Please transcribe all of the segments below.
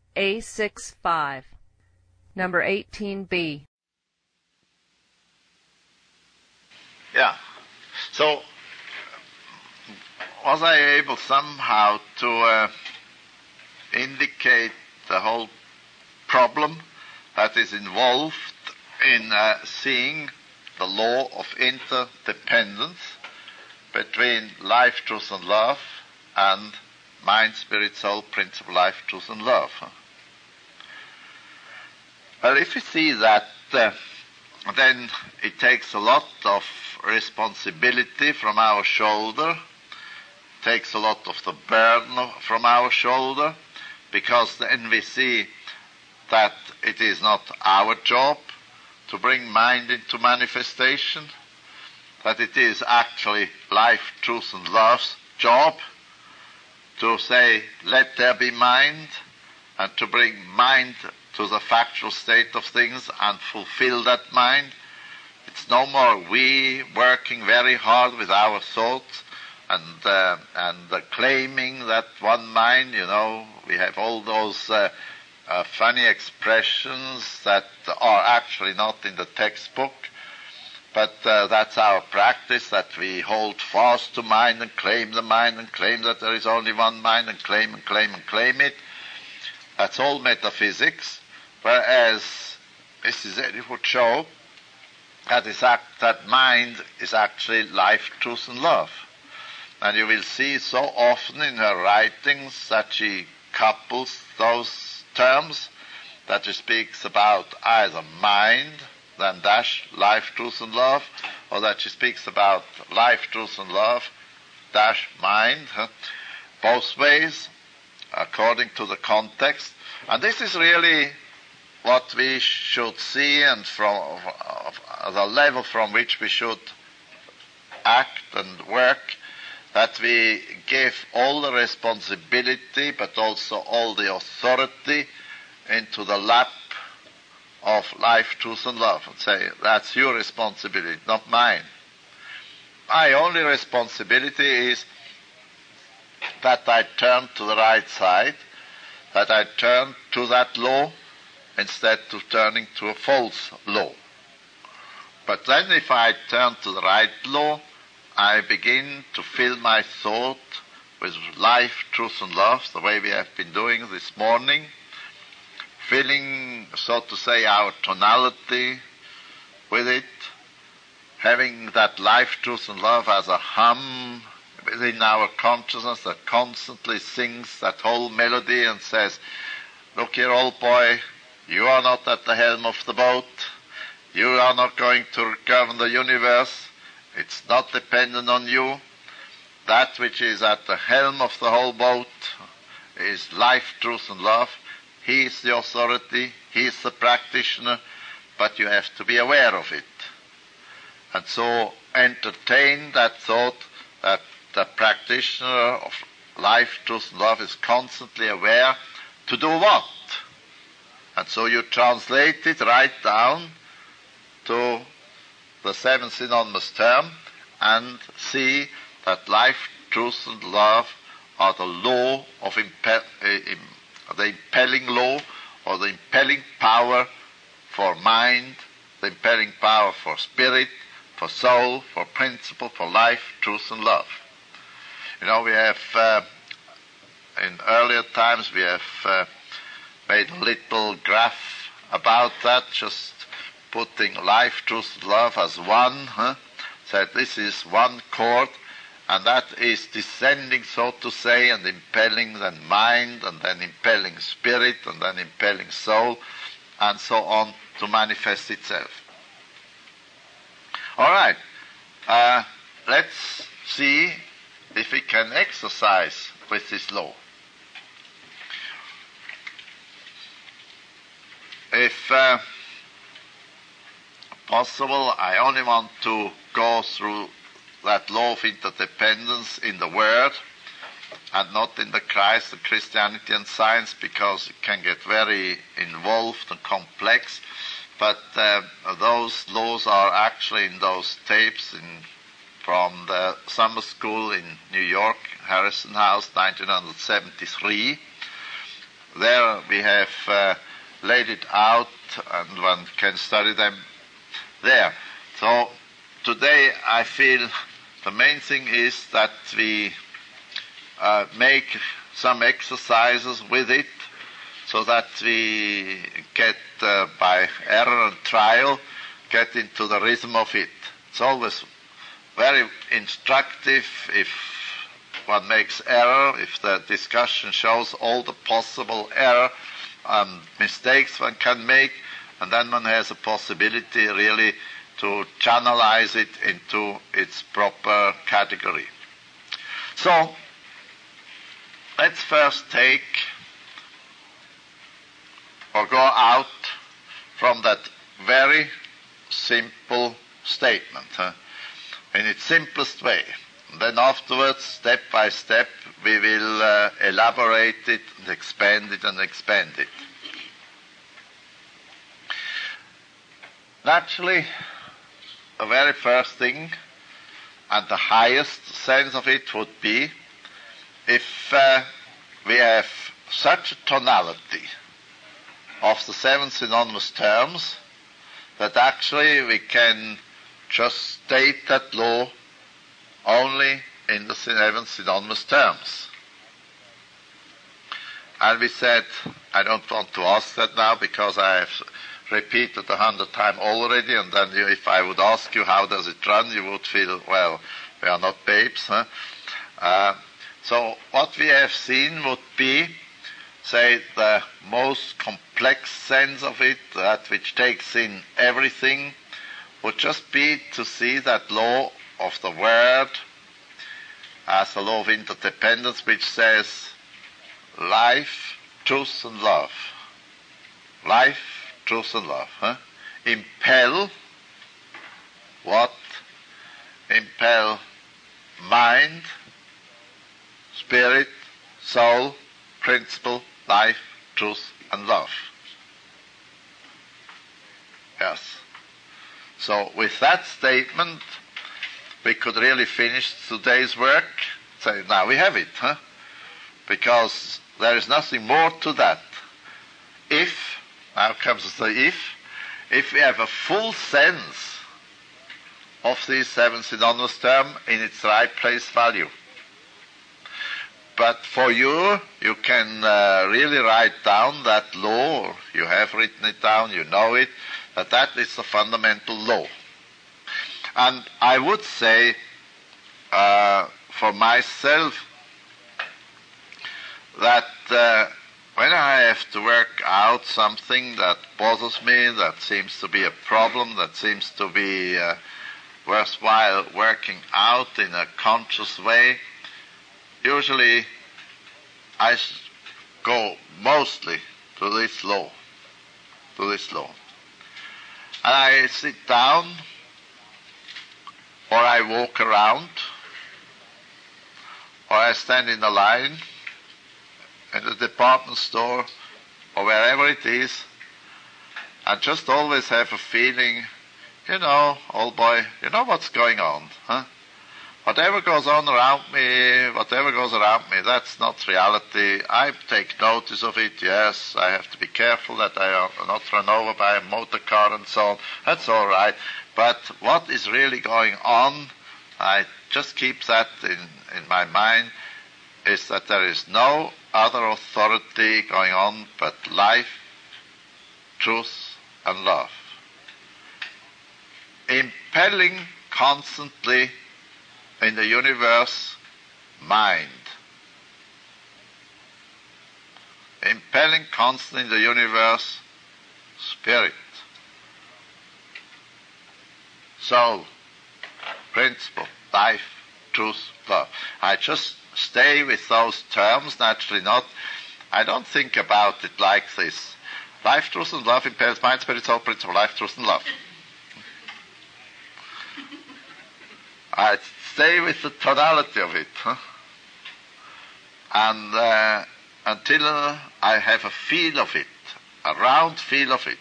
A65. Number 18B. Yeah. So, was I able somehow to indicate the whole problem that is involved in seeing the law of interdependence between life, truth, and love, and mind, spirit, soul, principle, life, truth, and love? Well, if we see that, then it takes a lot of responsibility from our shoulder, takes a lot of the burden from our shoulder, because then we see that it is not our job to bring mind into manifestation, that it is actually life, truth, and love's job to say, let there be mind, and to bring mind to the factual state of things and fulfill that mind. It's no more we working very hard with our thoughts and claiming that one mind. We have all those funny expressions that are actually not in the textbook, but that's our practice, that we hold fast to mind and claim the mind and claim that there is only one mind and claim and claim and claim it. That's all metaphysics, whereas Mrs. Eddy would show that mind is actually life, truth, and love. And you will see so often in her writings that she couples those terms, that she speaks about either mind, then dash life, truth, and love, or that she speaks about life, truth, and love, dash mind, both ways, according to the context. And this is really what we should see, and from the level from which we should act and work, that we give all the responsibility but also all the authority into the lap of life, truth, and love, and say, that's your responsibility, not mine. My only responsibility is that I turn to the right side, that I turn to that law instead of turning to a false law. But then if I turn to the right law, I begin to fill my thought with life, truth, and love, the way we have been doing this morning, filling, so to say, our tonality with it, having that life, truth, and love as a hum within our consciousness that constantly sings that whole melody and says, look here, old boy, you are not at the helm of the boat. You are not going to govern the universe. It's not dependent on you. That which is at the helm of the whole boat is life, truth, and love. He is the authority. He is the practitioner. But you have to be aware of it. And so entertain that thought that the practitioner of life, truth, and love is constantly aware to do what? And so you translate it right down to the seven synonymous term and see that life, truth, and love are the law of the impelling law, or the impelling power for mind, the impelling power for spirit, for soul, for principle, for life, truth, and love. We have, in earlier times, we have made a little graph about that, just putting life, truth, and love as one, said this is one chord, and that is descending, so to say, and impelling then mind, and then impelling spirit, and then impelling soul, and so on, to manifest itself. All right, let's see if we can exercise with this law. If possible, I only want to go through that law of interdependence in the Word and not in the Christ, the Christianity and science, because it can get very involved and complex. But those laws are actually in those tapes from the summer school in New York, Harrison House, 1973. there we have laid it out, and one can study them there. So today I feel the main thing is that we make some exercises with it, so that we get, by error and trial, get into the rhythm of it. It's always very instructive if one makes error, if the discussion shows all the possible error and mistakes one can make, and then one has a possibility really to channelize it into its proper category. So, let's first take or go out from that very simple statement in its simplest way. And then afterwards, step by step, we will elaborate it and expand it and expand it. Naturally, the very first thing and the highest sense of it would be if we have such a tonality of the seven synonymous terms that actually we can just state that law only in the seven synonymous terms. And we said, I don't want to ask that now because I have repeated 100 times already, and then if I would ask you how does it run, you would feel, well, we are not babes. So what we have seen would be, say, the most complex sense of it, that which takes in everything, would just be to see that law of the word as a law of interdependence, which says life, truth and love. Life, truth and love. Impel what? Impel mind, spirit, soul, principle, life, truth and love. Yes. So with that statement, we could really finish today's work. Say, now we have it, because there is nothing more to that. If, now comes the if we have a full sense of these seven synonymous terms in its right place value. But for you, you can really write down that law, or you have written it down, you know it, that is the fundamental law. And I would say, for myself, that when I have to work out something that bothers me, that seems to be a problem, that seems to be worthwhile working out in a conscious way, usually I go mostly to this law. And I sit down, or I walk around, or I stand in a line in the department store, or wherever it is, and just always have a feeling, old boy, you know what's going on, Whatever goes around me, that's not reality. I take notice of it, yes. I have to be careful that I am not run over by a motor car and so on. That's all right. But what is really going on, I just keep that in my mind, is that there is no other authority going on but life, truth, and love. Impelling constantly in the universe, mind. Impelling constantly in the universe, spirit. Soul, principle, life, truth, love. I just stay with those terms, naturally not. I don't think about it like this. Life, truth, and love impels mind, spirit, soul, principle, life, truth, and love. I stay with the tonality of it, and until I have a feel of it, a round feel of it,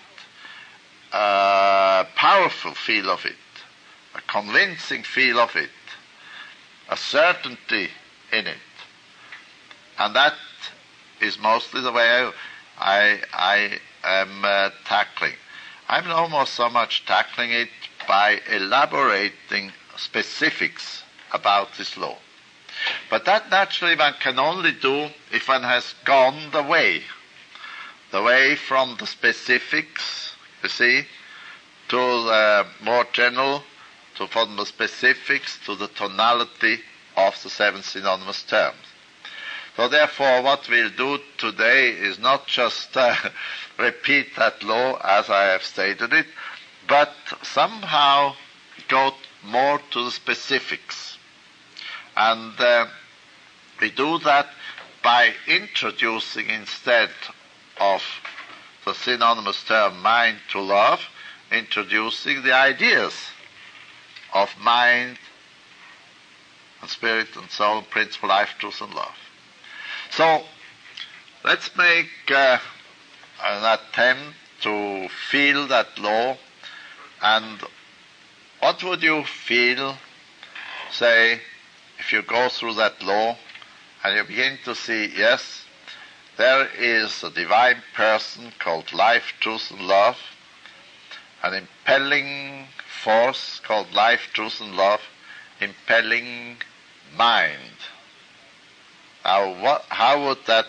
a powerful feel of it, a convincing feel of it, a certainty in it, and that is mostly the way I am tackling. I'm almost so much tackling it by elaborating specifics about this law. But that naturally one can only do if one has gone the way from the specifics, you see, to the more general, from the specifics to the tonality of the 7 synonymous terms. So therefore what we'll do today is not just repeat that law as I have stated it, but somehow go more to the specifics. And we do that by introducing, instead of the synonymous term mind to love, introducing the ideas of mind and spirit and soul, principle, life, truth and love. So let's make an attempt to feel that law. And what would you feel, say, if you go through that law and you begin to see, yes, there is a divine person called life, truth and love, an impelling force called life, truth and love, impelling mind. Now, how would that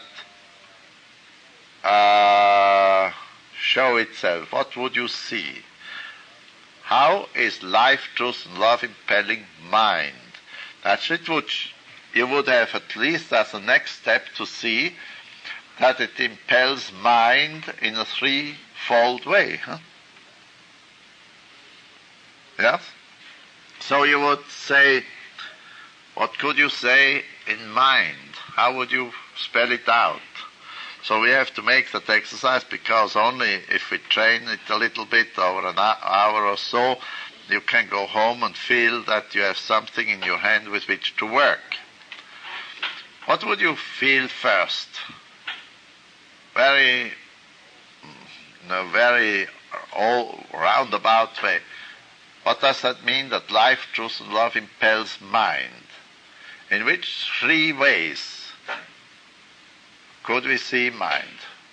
show itself? What would you see? How is life, truth and love impelling mind? That's it, which you would have at least as a next step to see that it impels mind in a threefold way. Huh? Yes? So you would say, what could you say in mind? How would you spell it out? So we have to make that exercise, because only if we train it a little bit over an hour or so, you can go home and feel that you have something in your hand with which to work. What would you feel first? In a very all roundabout way. What does that mean, that life, truth and love impels mind? In which 3 ways could we see mind?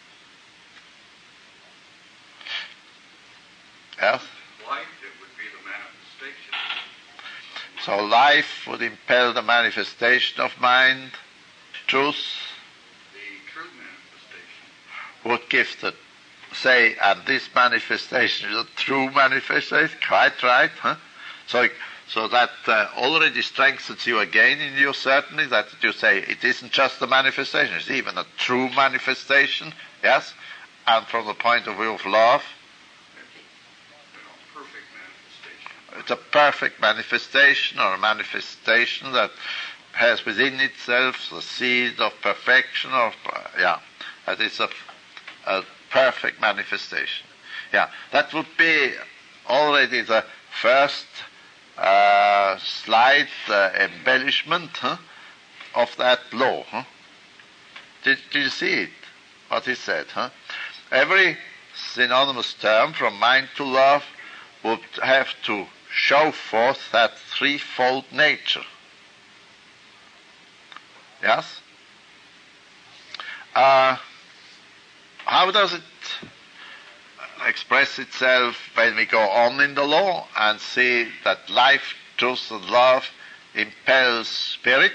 Yes? Life, it would be the manifestation. So life would impel the manifestation of mind. Truth The true manifestation. would give the, say, and this manifestation is a true manifestation, quite right, huh? So that already strengthens you again in your certainty, that you say it isn't just a manifestation, it's even a true manifestation, yes? And from the point of view of love, Perfect manifestation. it's a perfect manifestation, or a manifestation that has within itself the seed of perfection, that is a perfect manifestation. Yeah, that would be already the first slight embellishment of that law. Did you see it, what he said? Every synonymous term from mind to love would have to show forth that threefold nature. Yes? How does it express itself when we go on in the law and see that life, truth and love impels spirit?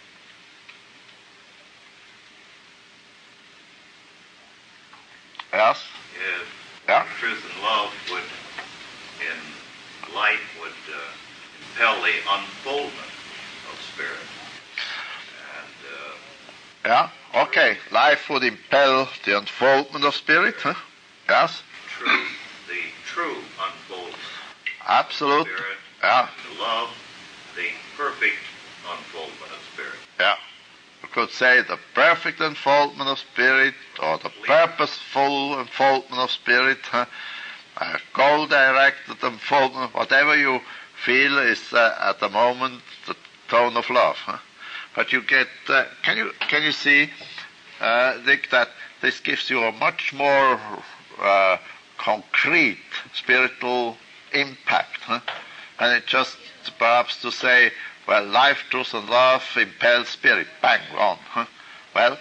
Yes? Yeah. Truth and love would, in life, would impel the unfoldment of spirit. And Yeah, okay. Life would impel the unfoldment of spirit, huh? Yes? truth, the true unfoldment Absolute. of spirit. Yeah, And love, the perfect unfoldment of spirit. yeah. You could say the perfect unfoldment of spirit, or the purposeful unfoldment of spirit, huh? Goal-directed unfoldment, whatever you feel is at the moment the tone of love. Huh? But you get, can you see, Dick, that this gives you a much more concrete spiritual impact, huh? And it just perhaps to say, well, life, truth, and love impels spirit. Bang, on. Huh? Well,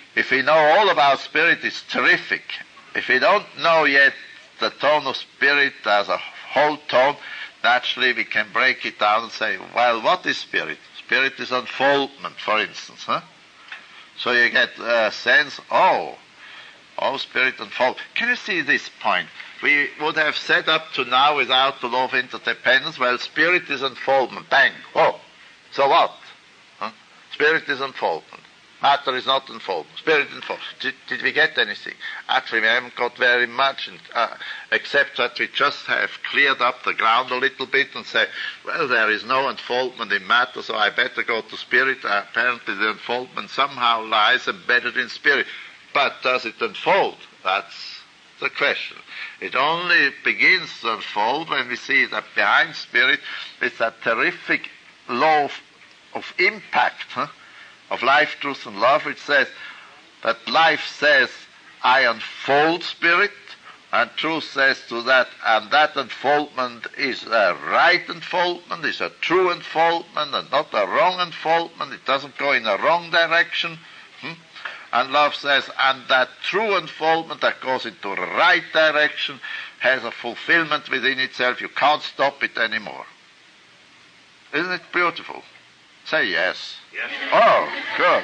If we know all about spirit, it's terrific. If we don't know yet the tone of spirit as a whole tone, naturally we can break it down and say, well, what is spirit? Spirit is unfoldment, for instance. So you get a sense, spirit unfold. Can you see this point? We would have said up to now without the law of interdependence, well, spirit is unfoldment. Bang. So what? Spirit is unfoldment. Matter is not unfoldment. Spirit unfoldment. Did we get anything? Actually, we haven't got very much, except that we just have cleared up the ground a little bit and say, well, there is no unfoldment in matter, so I better go to spirit. Apparently the unfoldment somehow lies embedded in spirit. But does it unfold? That's the question. It only begins to unfold when we see that behind spirit is that terrific law of impact, of life, truth, and love, which says that life says, I unfold spirit, and truth says to that, and that unfoldment is a right unfoldment, is a true unfoldment, and not a wrong unfoldment. It doesn't go in a wrong direction. And love says, and that true unfoldment that goes into the right direction has a fulfillment within itself. You can't stop it anymore. Isn't it beautiful? Say yes. Yes. Oh, good.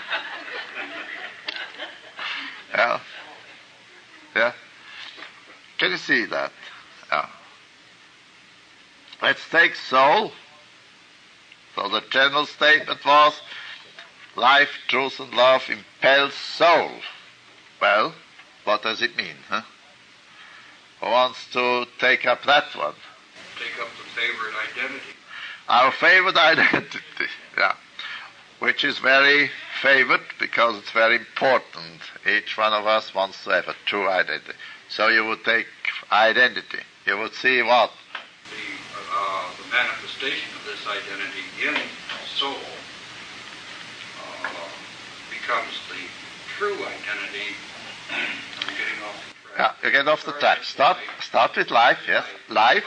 Yeah. Can you see that? Yeah. Let's take soul. So the general statement was, life, truth, and love impels soul. Well, what does it mean? Who wants to take up that one? Take up the favorite identity. Our favorite identity, yeah, which is very favored because it's very important. Each one of us wants to have a true identity. So you would take identity. You would see what? The manifestation of this identity in soul becomes the true identity. I'm getting off the track. Yeah, you get off the track. Start with life, yes. Life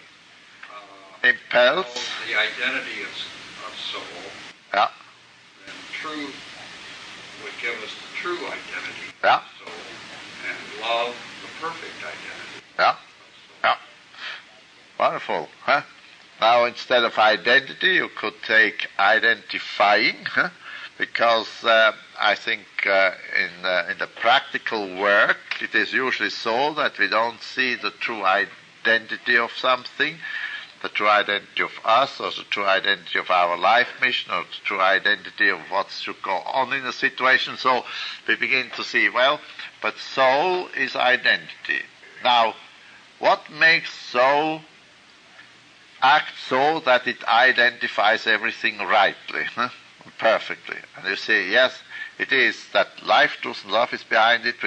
impels the identity of soul. Yeah. Then truth would give us the true identity Yeah. of soul. And love, the perfect identity. Yeah. Yeah. Wonderful, Now, instead of identity, you could take identifying, because I think in the practical work, it is usually so that we don't see the true identity of something, the true identity of us, or the true identity of our life mission, or the true identity of what should go on in a situation. So we begin to see, well, but soul is identity. Now, what makes soul act so that it identifies everything rightly, perfectly? And you say, yes, it is that life, truth, and love is behind it,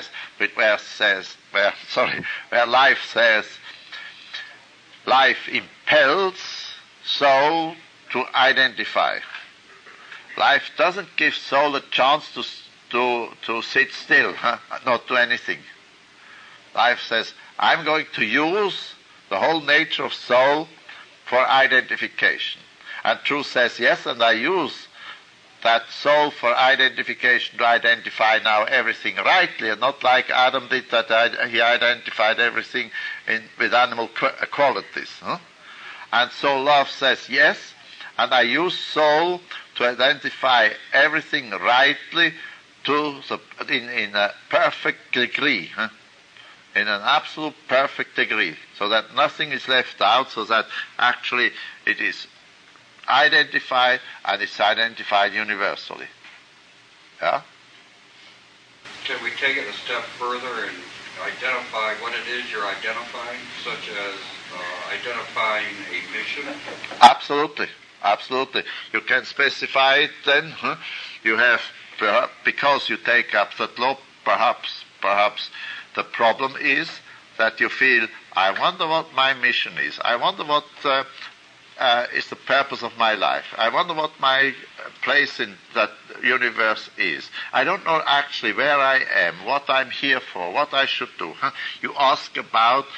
where life says, life impels soul to identify. Life doesn't give soul a chance to sit still, not do anything. Life says, I'm going to use the whole nature of soul for identification. And truth says, yes, and I use that soul for identification to identify now everything rightly, and not like Adam did, that he identified everything with animal qualities. And so love says, yes, and I use soul to identify everything rightly in a perfect degree, in an absolute perfect degree, so that nothing is left out, so that actually it is identified, and it's identified universally. Yeah? Can we take it a step further and identify what it is you're identifying, such as identifying a mission? Absolutely. You can specify it then. You have, because you take up that law, perhaps the problem is that you feel, I wonder what my mission is. I wonder what is the purpose of my life. I wonder what my place in that universe is. I don't know actually where I am, what I'm here for, what I should do. You ask about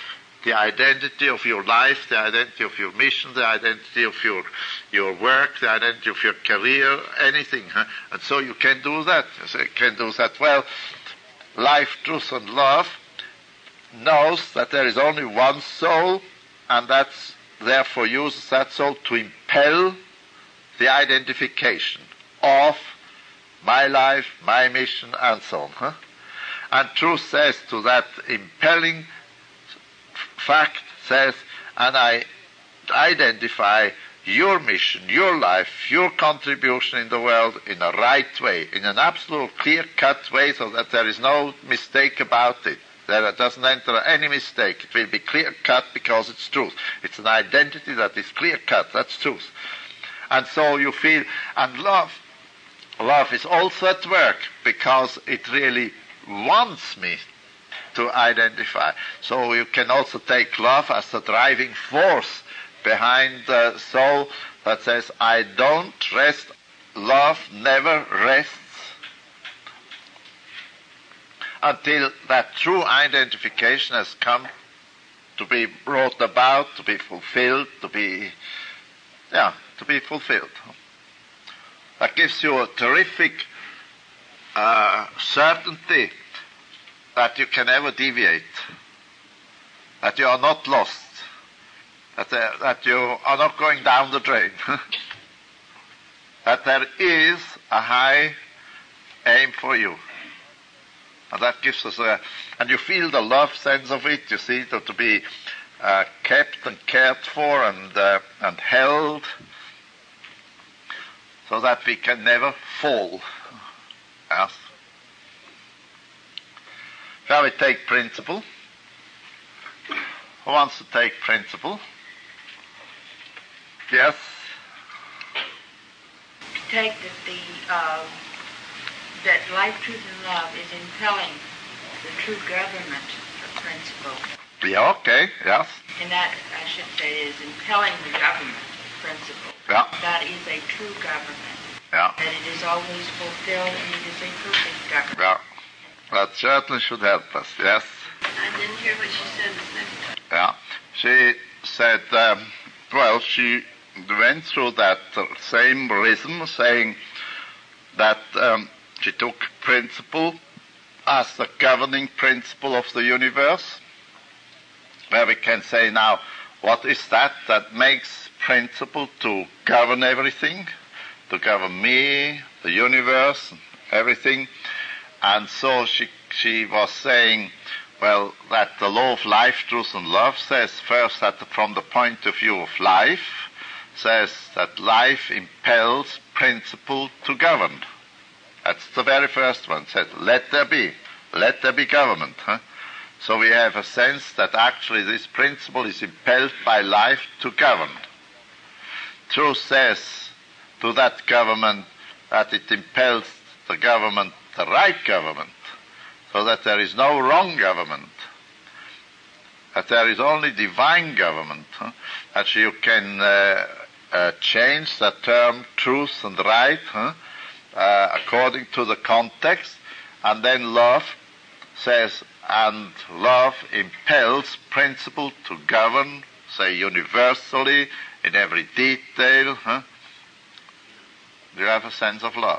the identity of your life, the identity of your mission, the identity of your work, the identity of your career, anything. And so you can do that. You can do that well. Life, truth, and love knows that there is only one soul, and that's therefore uses that soul to impel the identification of my life, my mission, and so on. And truth says to that impelling fact, says, and I identify your mission, your life, your contribution in the world in a right way, in an absolute clear-cut way, so that there is no mistake about it. There doesn't enter any mistake. It will be clear-cut because it's truth. It's an identity that is clear-cut. That's truth. And so you feel, and love is also at work because it really wants me to identify. So you can also take love as the driving force behind the soul that says, I don't rest. Love never rests until that true identification has come to be brought about, to be fulfilled, to be fulfilled. That gives you a terrific certainty that you can never deviate, that you are not lost, that you are not going down the drain, that there is a high aim for you. And that gives us and you feel the love sense of it, you see, to be kept and cared for and held, so that we can never fall. Yes. Shall we take principle? Who wants to take principle? Yes? Take that life, truth, and love is impelling the true government principle. Yeah, okay, yes. And that, I should say, is impelling the government principle. Yeah. That is a true government. Yeah. That it is always fulfilled and it is a perfect government. Yeah. That certainly should help us, yes. I didn't hear what she said the second time. Yeah. She said, she went through that same rhythm, saying that she took principle as the governing principle of the universe, where we can say now, what is that makes principle to govern everything, to govern me, the universe, everything? And so she was saying, well, that the law of life, truth, and love says first that from the point of view of life, says that life impels principle to govern. That's the very first one. It says, let there be government. So we have a sense that actually this principle is impelled by life to govern. Truth says to that government that it impels the government, the right government, so that there is no wrong government, that there is only divine government, that you can change the term truth and right according to the context, and then love says, and love impels principle to govern, say universally, in every detail. Do you have a sense of love?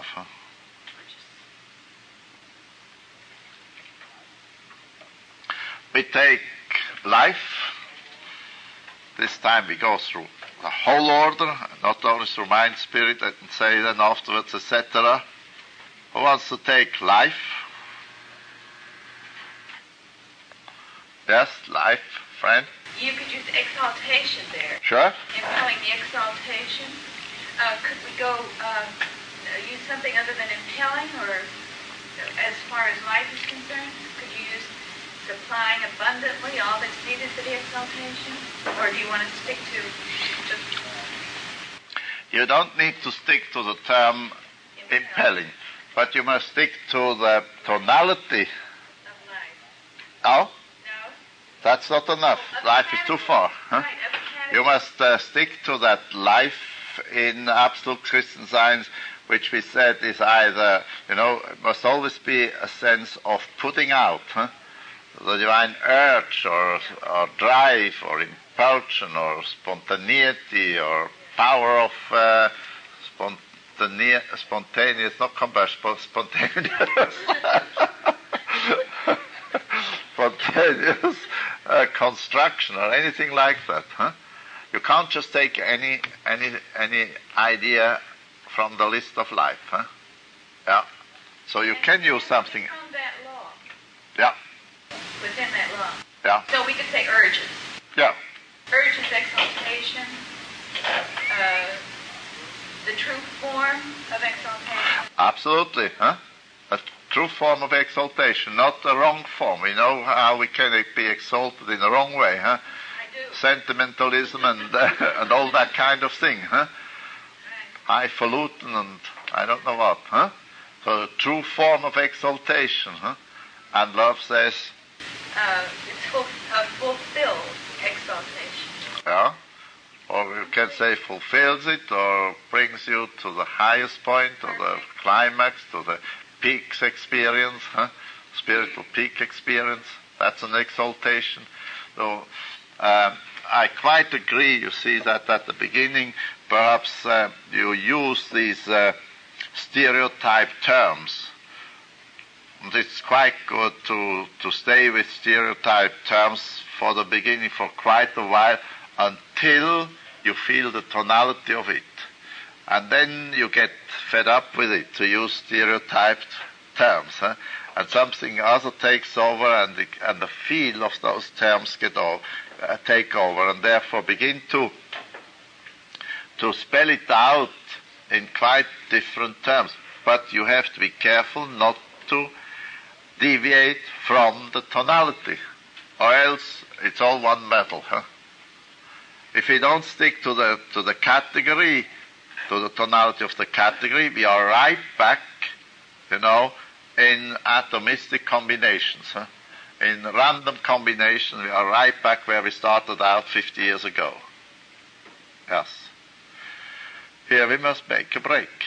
We take life. This time we go through the whole order, not only through mind, spirit, I can say then afterwards, etc. Who wants to take life? Yes, life, friend? You could use exaltation there. Sure. Impelling the exaltation. Could we go use something other than impelling, or as far as life is concerned? Could you use supplying abundantly all that's needed for the exaltation? Or do you want to stick to just... You don't need to stick to the term impelling, but you must stick to the tonality. Of life. Oh? No? That's not enough. Life is too far. Right, You must stick to that life in absolute Christian Science, which we said is either, it must always be a sense of putting out. the divine urge or drive or impulsion or spontaneity or power of spontaneous, not combustion, but spontaneous, spontaneous construction or anything like that. Huh? You can't just take any idea from the list of life. Huh? Yeah. So you can use something. From that law. Yeah. Within that law. Yeah. So we could say urges. Yeah. Urges, exaltation, the true form of exaltation. Absolutely. Huh? A true form of exaltation, not a wrong form. We know how we can be exalted in the wrong way. Huh? I do. Sentimentalism and all that kind of thing. Huh? Highfalutin and I don't know what. Huh? So a true form of exaltation. Huh? And love says, it's fulfilled exaltation. yeah, or you can say fulfills it or brings you to the highest point or the climax, to the peaks experience, spiritual peak experience. That's an exaltation. So I quite agree, you see, that at the beginning perhaps you use these stereotype terms. And it's quite good to stay with stereotype terms for the beginning for quite a while until you feel the tonality of it. And then you get fed up with it, to use stereotyped terms. And something other takes over and the feel of those terms take over and therefore begin to spell it out in quite different terms. But you have to be careful not to deviate from the tonality, or else it's all one metal. If we don't stick to the category, to the tonality of the category, we are right back, in atomistic combinations. In random combinations, we are right back where we started out 50 years ago. Yes. Here we must make a break.